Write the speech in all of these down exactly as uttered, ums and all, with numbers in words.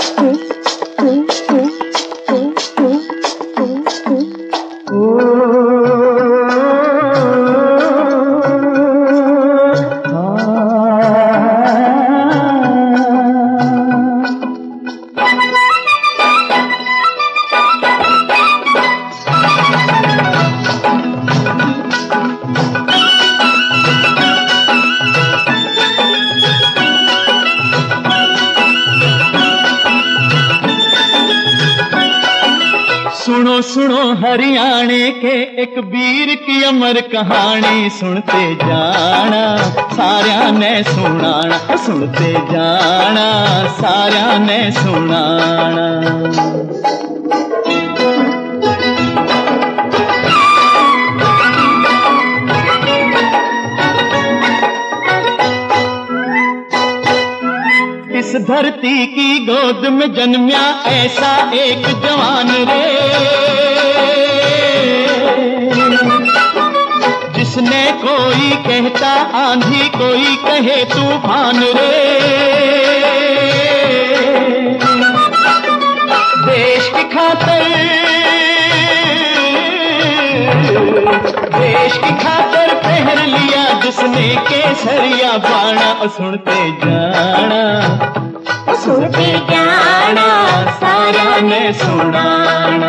सुनो सुनो हरियाणे के एक वीर की अमर कहानी, सुनते जाना सारिया ने सुनाना, सुनते जाना सारिया ने सुनाना। इस धरती की गोद में जन्मिया ऐसा एक जवान रे, जिसने कोई कहता आंधी कोई कहे तूफान रे। देश की खातिर देश की खातिर पहन लिया जिसने केसरिया बाणा, सुनते जाना सुनते जाना सारा ने सुनाना।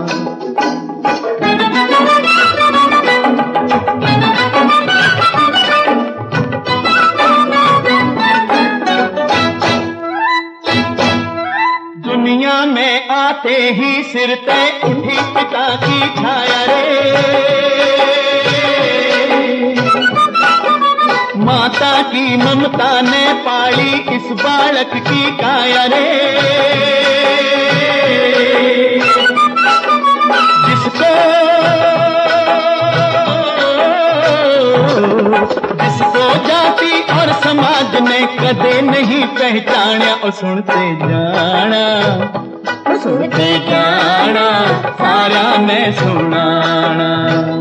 दुनिया में आते ही सिर पे उठी पिता की छाया रे, माता की ममता ने पाली इस बालक की काया रे। जिसको जिसको जाति और समाज ने कदे नहीं पहचाना, और सुनते जाना सुनते जाना सारा ने सुनाना।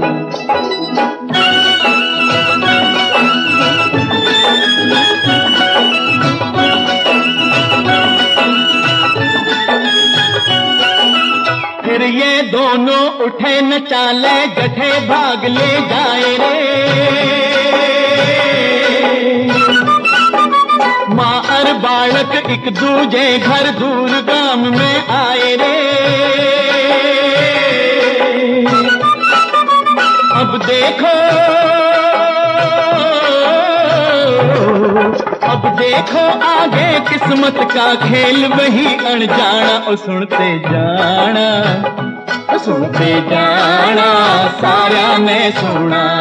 फिर ये दोनों उठे न चाले गठे भाग ले जाए रे, माँ और बालक एक दूजे घर दूर गांव में आए रे। अब देखो अब देखो आगे किस्मत का खेल वही अनजाना, और सुनते जाना सुनते जाना सारा ने सुना।